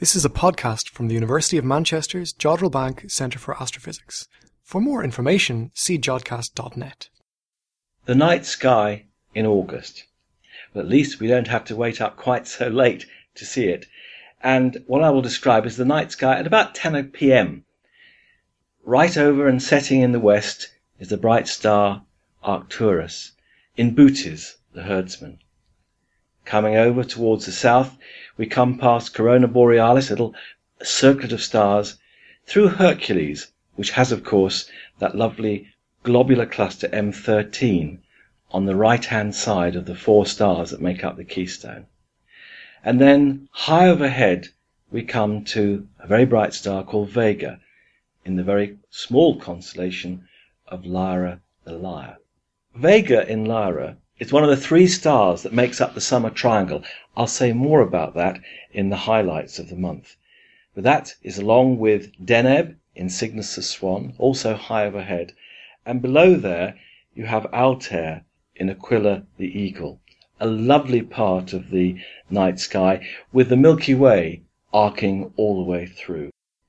This is a podcast from the University of Manchester's Jodrell Bank Centre for Astrophysics. For more information, see jodcast.net. The night sky in August. But at least we don't have to wait up quite so late to see it. And what I will describe is the night sky at about 10 p.m. Right over and setting in the west is the bright star Arcturus, in Bootes, the herdsman. Coming over towards the south, we come past Corona Borealis, a little circlet of stars, through Hercules, which has, of course, that lovely globular cluster M13 on the right-hand side of the four stars that make up the keystone. And then, high overhead, we come to a very bright star called Vega, in the very small constellation of Lyra the Lyre. Vega in Lyra is one of the three stars that makes up the summer triangle. I'll say more about that in the highlights of the month. But that is along with Deneb in Cygnus the Swan, also high overhead. And below there you have Altair in Aquila the Eagle, a lovely part of the night sky with the Milky Way arcing all the way through.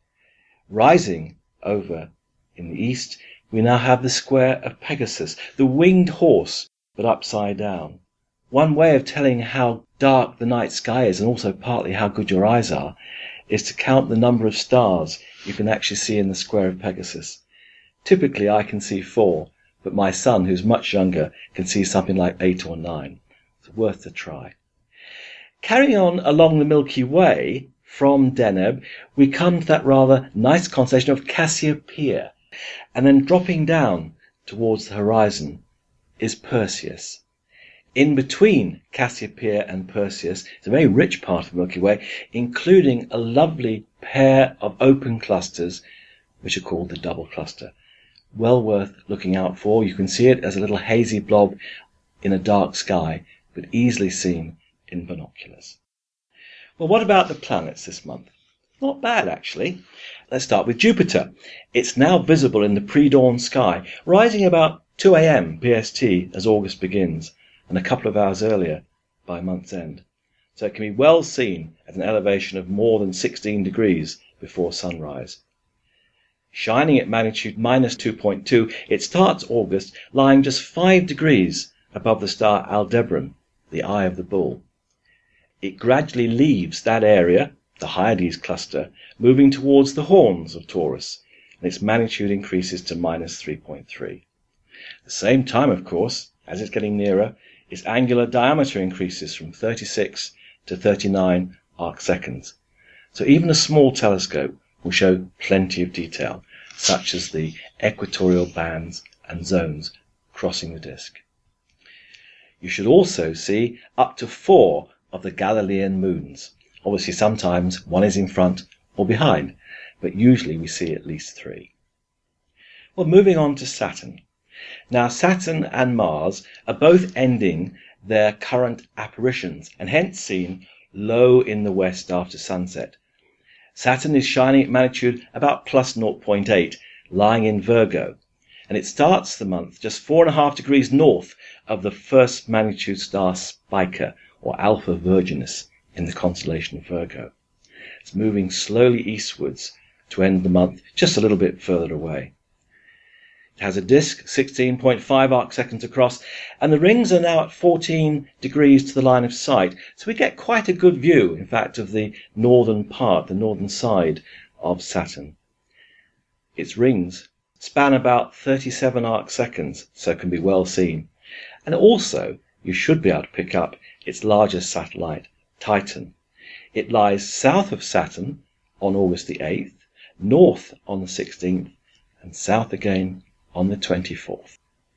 Rising over in the east, we now have the square of Pegasus, the winged horse, but upside down. One way of telling how dark the night sky is, and also partly how good your eyes are, is to count the number of stars you can actually see in the square of Pegasus. Typically I can see 4, but my son, who's much younger, can see something like 8 or 9. It's worth a try. Carrying on along the Milky Way from Deneb, we come to that rather nice constellation of Cassiopeia, and then dropping down towards the horizon is Perseus. In between Cassiopeia and Perseus is a very rich part of the Milky Way, including a lovely pair of open clusters, which are called the double cluster. Well worth looking out for. You can see it as a little hazy blob in a dark sky, but easily seen in binoculars. Well, what about the planets this month? Not bad, actually. Let's start with Jupiter. It's now visible in the pre-dawn sky, rising about 2 a.m. PST as August begins, and a couple of hours earlier by month's end. So it can be well seen at an elevation of more than 16 degrees before sunrise. Shining at magnitude -2.2, it starts August lying just 5 degrees above the star Aldebaran, the Eye of the Bull. It gradually leaves that area, the Hyades cluster, moving towards the horns of Taurus, and its magnitude increases to -3.3. At the same time, of course, as it's getting nearer, its angular diameter increases from 36 to 39 arcseconds. So even a small telescope will show plenty of detail, such as the equatorial bands and zones crossing the disk. You should also see up to 4 of the Galilean moons. Obviously, sometimes one is in front or behind, but usually we see at least 3. Well, moving on to Saturn. Now, Saturn and Mars are both ending their current apparitions, and hence seen low in the west after sunset. Saturn is shining at magnitude about +0.8, lying in Virgo, and it starts the month just 4.5 degrees north of the first magnitude star Spica, or Alpha Virginis, in the constellation of Virgo. It's moving slowly eastwards to end the month just a little bit further away. It has a disk 16.5 arcseconds across, and the rings are now at 14 degrees to the line of sight, so we get quite a good view, in fact, of the northern part, the northern side of Saturn. Its rings span about 37 arcseconds, so it can be well seen. And also, you should be able to pick up its largest satellite, Titan. It lies south of Saturn on August the 8th, north on the 16th, and south again on the 24th.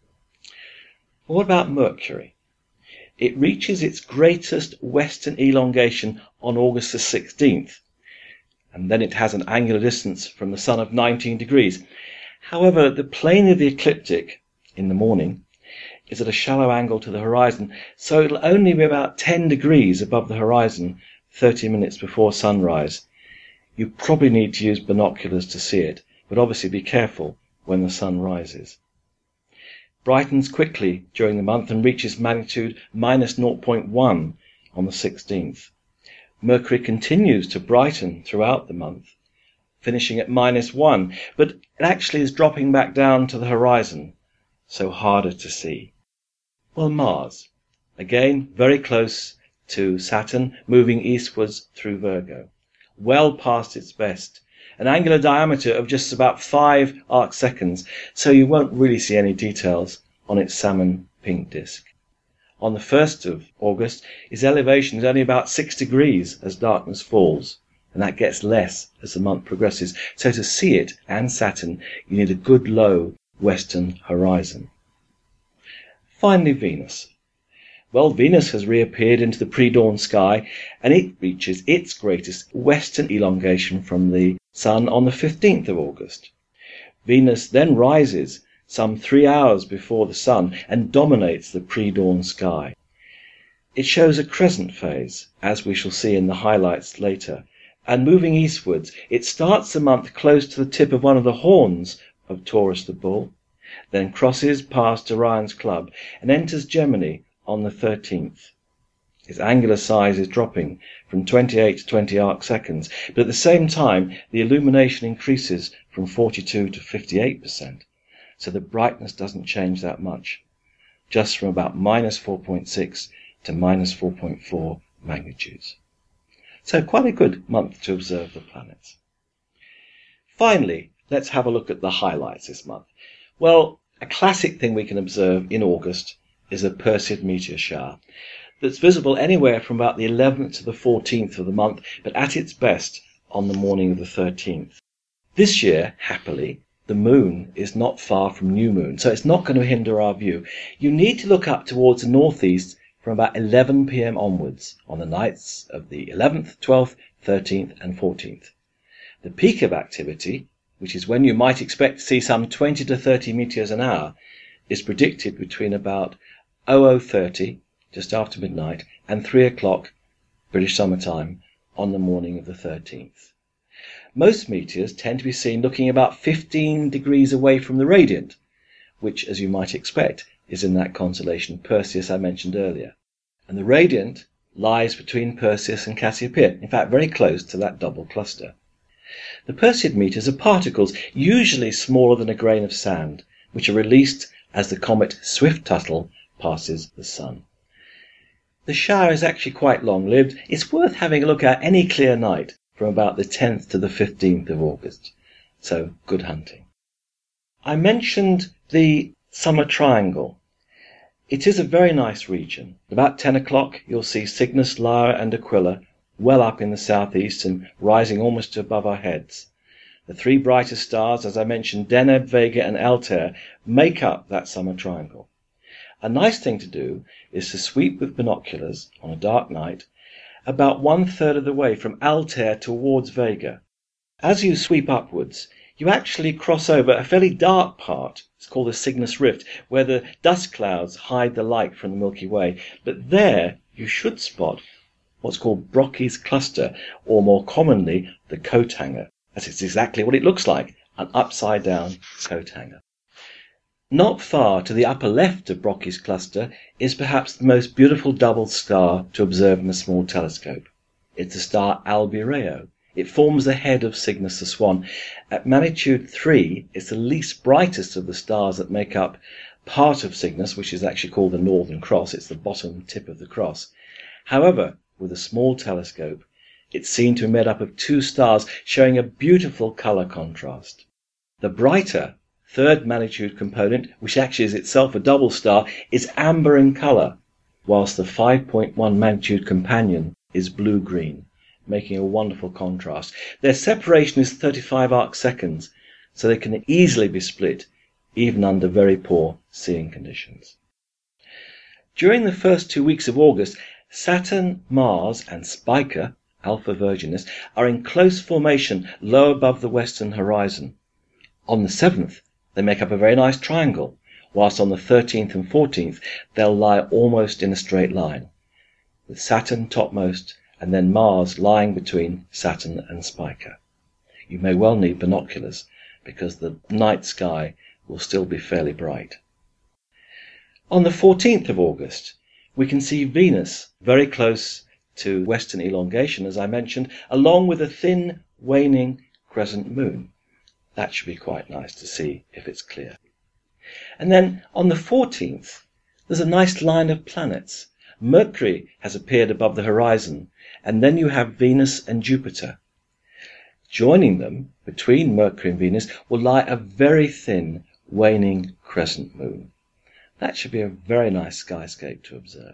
What about Mercury? It reaches its greatest western elongation on August the 16th, and then it has an angular distance from the Sun of 19 degrees. However, the plane of the ecliptic in the morning is at a shallow angle to the horizon, so it'll only be about 10 degrees above the horizon 30 minutes before sunrise. You probably need to use binoculars to see it, but obviously be careful when the sun rises. Brightens quickly during the month and reaches magnitude -0.1 on the 16th. Mercury continues to brighten throughout the month, finishing at -1, but it actually is dropping back down to the horizon, so harder to see. Well, Mars, again very close to Saturn, moving eastwards through Virgo, well past its best, an angular diameter of just about 5 arcseconds, so you won't really see any details on its salmon pink disk. On the 1st of August, its elevation is only about 6 degrees as darkness falls, and that gets less as the month progresses. So to see it and Saturn, you need a good low western horizon. Finally, Venus. Well, Venus has reappeared into the pre-dawn sky, and it reaches its greatest western elongation from the Sun on the 15th of August. Venus then rises some 3 hours before the Sun and dominates the pre-dawn sky. It shows a crescent phase, as we shall see in the highlights later, and moving eastwards, it starts the month close to the tip of one of the horns of Taurus the Bull, then crosses past Orion's Club and enters Gemini on the 13th. Its angular size is dropping from 28 to 20 arcseconds, but at the same time the illumination increases from 42 to 58%, so the brightness doesn't change that much, just from about -4.6 to -4.4 magnitudes. So quite a good month to observe the planets. Finally, let's have a look at the highlights this month. Well, a classic thing we can observe in August is a Perseid meteor shower that's visible anywhere from about the 11th to the 14th of the month, but at its best on the morning of the 13th. This year, happily, the moon is not far from new moon, so it's not going to hinder our view. You need to look up towards the northeast from about 11 p.m. onwards on the nights of the 11th, 12th, 13th and 14th. The peak of activity, which is when you might expect to see some 20 to 30 meteors an hour, is predicted between about 00:30, just after midnight, and 3 o'clock British Summer Time on the morning of the 13th. Most meteors tend to be seen looking about 15 degrees away from the radiant, which, as you might expect, is in that constellation Perseus I mentioned earlier. And the radiant lies between Perseus and Cassiopeia, in fact very close to that double cluster. The Perseid meteors are particles usually smaller than a grain of sand, which are released as the comet Swift-Tuttle passes the Sun. The shower is actually quite long-lived. It's worth having a look at any clear night from about the 10th to the 15th of August. So, good hunting. I mentioned the Summer Triangle. It is a very nice region. About 10 o'clock you'll see Cygnus, Lyra and Aquila well up in the southeast and rising almost above our heads. The three brightest stars, as I mentioned, Deneb, Vega and Altair, make up that Summer Triangle. A nice thing to do is to sweep with binoculars on a dark night about 1/3 of the way from Altair towards Vega. As you sweep upwards, you actually cross over a fairly dark part. It's called the Cygnus Rift, where the dust clouds hide the light from the Milky Way. But there you should spot what's called Brocchi's cluster, or more commonly the coat hanger. That is exactly what it looks like, an upside down coat hanger. Not far to the upper left of Brocchi's cluster is perhaps the most beautiful double star to observe in a small telescope. It's the star Albireo. It forms the head of Cygnus the Swan. At magnitude 3, it's the least brightest of the stars that make up part of Cygnus, which is actually called the Northern Cross. It's the bottom tip of the cross. However, with a small telescope, it's seen to be made up of two stars showing a beautiful colour contrast. The brighter third magnitude component, which actually is itself a double star, is amber in colour, whilst the 5.1 magnitude companion is blue-green, making a wonderful contrast. Their separation is 35 arcseconds, so they can easily be split, even under very poor seeing conditions. During the first 2 weeks of August, Saturn, Mars and Spica, Alpha Virginis, are in close formation low above the western horizon. On the 7th, they make up a very nice triangle, whilst on the 13th and 14th they'll lie almost in a straight line, with Saturn topmost and then Mars lying between Saturn and Spica. You may well need binoculars, because the night sky will still be fairly bright. On the 14th of August, we can see Venus very close to western elongation, as I mentioned, along with a thin, waning crescent moon. That should be quite nice to see if it's clear. And then on the 14th, there's a nice line of planets. Mercury has appeared above the horizon, and then you have Venus and Jupiter. Joining them, between Mercury and Venus, will lie a very thin, waning crescent moon. That should be a very nice skyscape to observe.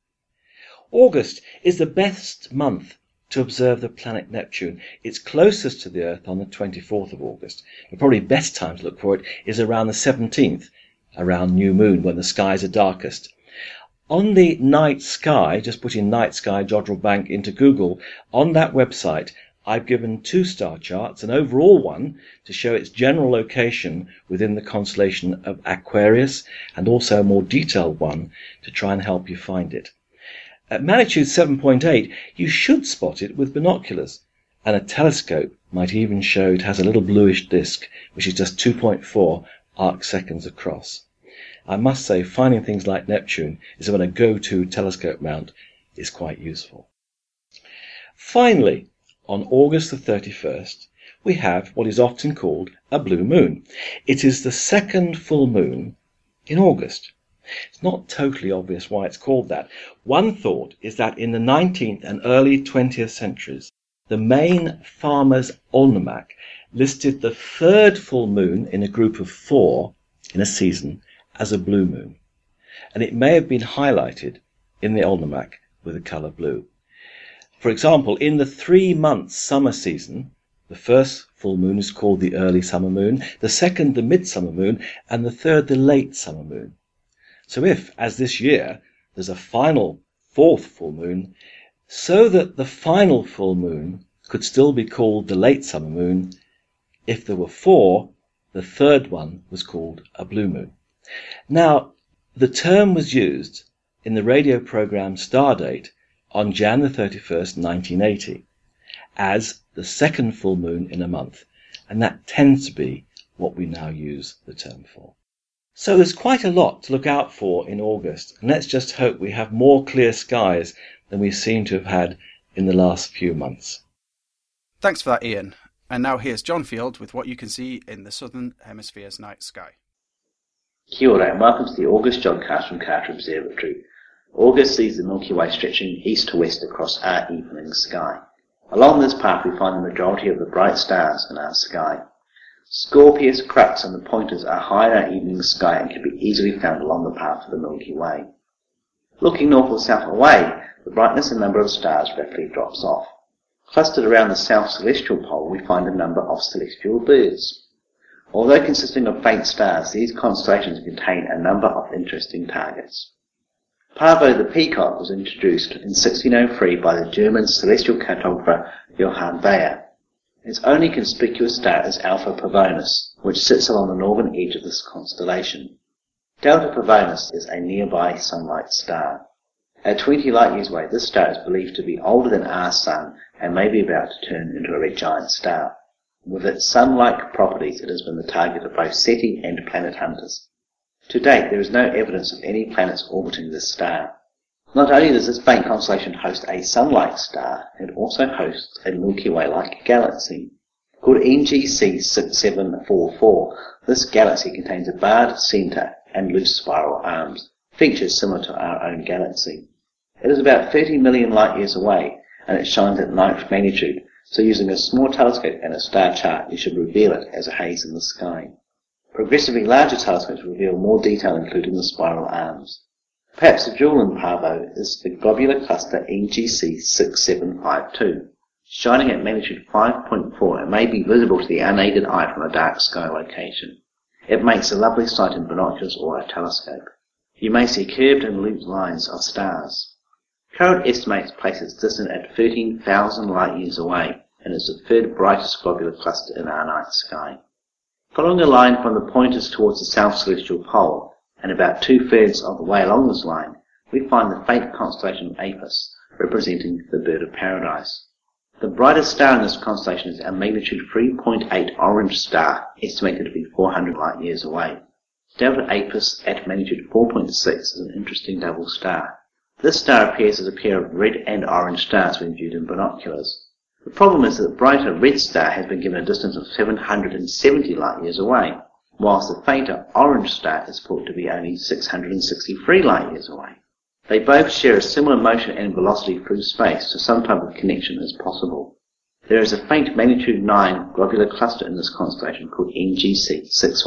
August is the best month to observe the planet Neptune. It's closest to the Earth on the 24th of August. The probably best time to look for it is around the 17th, around new moon, when the skies are darkest. On the night sky, just put in night sky Jodrell Bank into Google, on that website I've given 2 star charts, an overall one to show its general location within the constellation of Aquarius, and also a more detailed one to try and help you find it. At magnitude 7.8, you should spot it with binoculars, and a telescope might even show it has a little bluish disk, which is just 2.4 arc seconds across. I must say, finding things like Neptune is when a go-to telescope mount is quite useful. Finally, on August the 31st, we have what is often called a blue moon. It is the second full moon in August. It's not totally obvious why it's called that. One thought is that in the 19th and early 20th centuries, the Maine Farmer's Almanac listed the third full moon in a group of 4 in a season as a blue moon, and it may have been highlighted in the almanac with the colour blue. For example, in the 3-month summer season, the first full moon is called the early summer moon, the second the midsummer moon, and the third the late summer moon. So if, as this year, there's a final 4th full moon, so that the final full moon could still be called the late summer moon, if there were 4, the third one was called a blue moon. Now, the term was used in the radio program Stardate on Jan the 31st, 1980, as the second full moon in a month, and that tends to be what we now use the term for. So there's quite a lot to look out for in August, and let's just hope we have more clear skies than we seem to have had in the last few months. Thanks for that, Ian. And now here's John Field with what you can see in the Southern Hemisphere's night sky. Kia ora and welcome to the August Jodcast from Carter Observatory. August sees the Milky Way stretching east to west across our evening sky. Along this path we find the majority of the bright stars in our sky. Scorpius, Crux and the Pointers are high in our evening sky and can be easily found along the path of the Milky Way. Looking north or south away, the brightness and number of stars rapidly drops off. Clustered around the south celestial pole we find a number of celestial birds. Although consisting of faint stars, these constellations contain a number of interesting targets. Pavo the peacock was introduced in 1603 by the German celestial cartographer Johann Bayer. Its only conspicuous star is Alpha Pavonis, which sits along the northern edge of this constellation. Delta Pavonis is a nearby sunlight star. At 20 light-years away, this star is believed to be older than our Sun and may be about to turn into a red giant star. With its sun-like properties, it has been the target of both SETI and planet hunters. To date, there is no evidence of any planets orbiting this star. Not only does this faint constellation host a sun-like star, it also hosts a Milky Way-like galaxy. Called NGC 6744, this galaxy contains a barred centre and loose spiral arms, features similar to our own galaxy. It is about 30 million light-years away, and it shines at 9th magnitude, so using a small telescope and a star chart you should reveal it as a haze in the sky. Progressively larger telescopes reveal more detail, including the spiral arms. Perhaps the jewel in Pavo is the globular cluster NGC 6752. Shining at magnitude 5.4, it may be visible to the unaided eye from a dark sky location. It makes a lovely sight in binoculars or a telescope. You may see curved and looped lines of stars. Current estimates place it distant at 13,000 light-years away, and is the third brightest globular cluster in our night sky. Following a line from the Pointers towards the south celestial pole, and about 2/3 of the way along this line, we find the faint constellation Apis, representing the bird of paradise. The brightest star in this constellation is a magnitude 3.8 orange star, estimated to be 400 light-years away. Delta Apis at magnitude 4.6 is an interesting double star. This star appears as a pair of red and orange stars when viewed in binoculars. The problem is that the brighter red star has been given a distance of 770 light-years away, whilst the fainter orange star is thought to be only 663 light-years away. They both share a similar motion and velocity through space, so some type of connection is possible. There is a faint magnitude 9 globular cluster in this constellation called NGC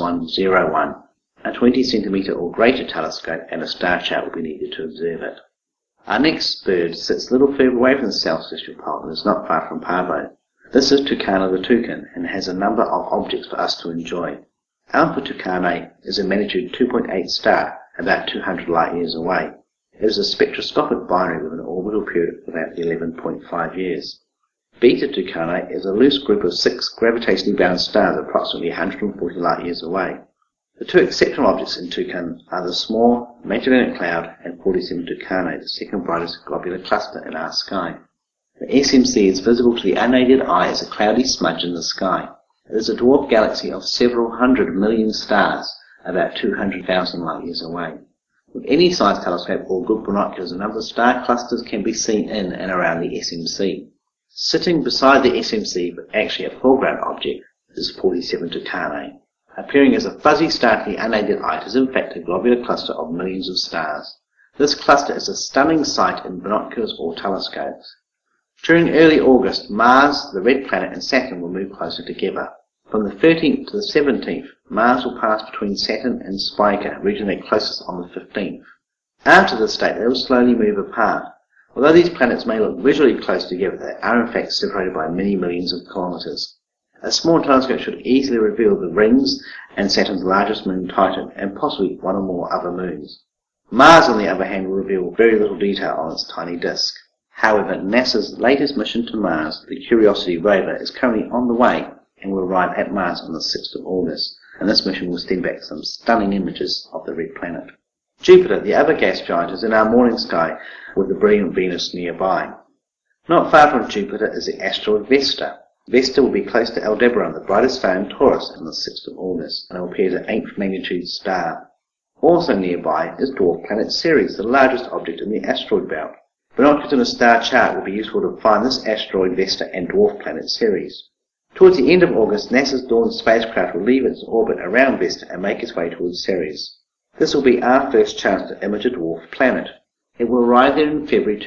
6101. A 20 centimetre or greater telescope and a star chart will be needed to observe it. Our next bird sits a little further away from the South Celestial Pole and is not far from Pavo. This is Tucana the Toucan and has a number of objects for us to enjoy. Alpha Tucanae is a magnitude 2.8 star, about 200 light-years away. It is a spectroscopic binary with an orbital period of about 11.5 years. Beta Tucanae is a loose group of 6 gravitationally bound stars approximately 140 light-years away. The two exceptional objects in Tucan are the small Magellanic Cloud and 47 Tucanae, the second brightest globular cluster in our sky. The SMC is visible to the unaided eye as a cloudy smudge in the sky. It is a dwarf galaxy of several hundred million stars, about 200,000 light-years away. With any size telescope or good binoculars, a number of star clusters can be seen in and around the SMC. Sitting beside the SMC, but actually a foreground object, is 47 Tucanae. Appearing as a fuzzy star to the unaided eye, it is in fact a globular cluster of millions of stars. This cluster is a stunning sight in binoculars or telescopes. During early August, Mars, the red planet, and Saturn will move closer together. From the 13th to the 17th, Mars will pass between Saturn and Spica, reaching their closest on the 15th. After this date, they will slowly move apart. Although these planets may look visually close together, they are in fact separated by many millions of kilometres. A small telescope should easily reveal the rings and Saturn's largest moon, Titan, and possibly one or more other moons. Mars, on the other hand, will reveal very little detail on its tiny disk. However, NASA's latest mission to Mars, the Curiosity rover, is currently on the way and will arrive at Mars on the 6th of August, and this mission will send back some stunning images of the red planet. Jupiter, the other gas giant, is in our morning sky with the brilliant Venus nearby. Not far from Jupiter is the asteroid Vesta. Vesta will be close to Aldebaran, the brightest star in Taurus, on the 6th of August, and it will appear as an 8th magnitude star. Also nearby is dwarf planet Ceres, the largest object in the asteroid belt. Binoculars and a star chart will be useful to find this asteroid Vesta and dwarf planet Ceres. Towards the end of August, NASA's Dawn spacecraft will leave its orbit around Vesta and make its way towards Ceres. This will be our first chance to image a dwarf planet. It will arrive there in February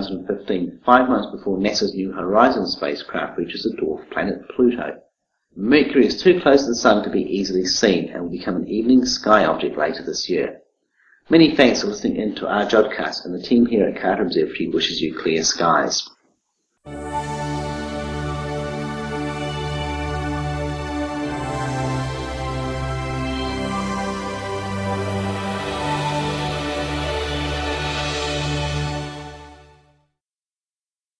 2015, 5 months before NASA's New Horizons spacecraft reaches the dwarf planet Pluto. Mercury is too close to the Sun to be easily seen and will become an evening sky object later this year. Many thanks for listening in to our Jodcast, and the team here at Carter Observatory wishes you clear skies.